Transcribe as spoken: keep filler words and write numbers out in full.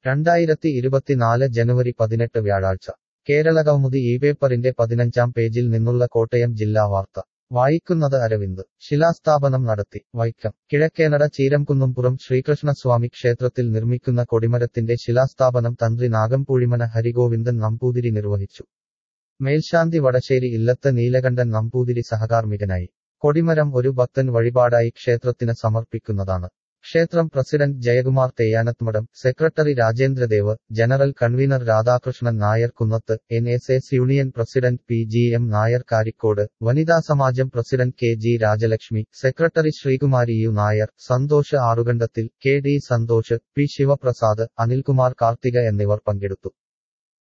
രണ്ടായിരത്തി ഇരുപത്തിനാല് ജനുവരി പതിനെട്ട് വ്യാഴാഴ്ച കേരളകൗമുദി ഈ പേപ്പറിന്റെ പതിനഞ്ചാം പേജിൽ നിന്നുള്ള കോട്ടയം ജില്ലാ വാർത്ത വായിക്കുന്നത് അരവിന്ദ് ശിലാസ്ഥാപനം നടത്തി വൈക്കം കിഴക്കേനട ചീരംകുന്നുംപുറം ശ്രീകൃഷ്ണസ്വാമി ക്ഷേത്രത്തിൽ നിർമ്മിക്കുന്ന കൊടിമരത്തിന്റെ ശിലാസ്ഥാപനം തന്ത്രി നാഗംപൂഴിമന ഹരിഗോവിന്ദൻ നമ്പൂതിരി നിർവഹിച്ചു. മേൽശാന്തി വടശ്ശേരി ഇല്ലത്ത് നീലകണ്ഠൻ നമ്പൂതിരി സഹകാർമ്മികനായി. കൊടിമരം ഒരു ഭക്തൻ വഴിപാടായി ക്ഷേത്രത്തിന് സമർപ്പിക്കുന്നതാണ്. ക്ഷേത്രം president Jayakumar Theyyanathmadam, secretary Rajendradev, general convener Radhakrishnan Nair Kunnath, N S S union president P G M Nair Karikode, വനിതാ സമാജം president K G Rajalakshmi, secretary Sreekumari U Nair, Santhosh Arukandathil, K D Santhosh, P Sivaprasad, Anilkumar Karthika എന്നിവർ പങ്കെടുത്തു.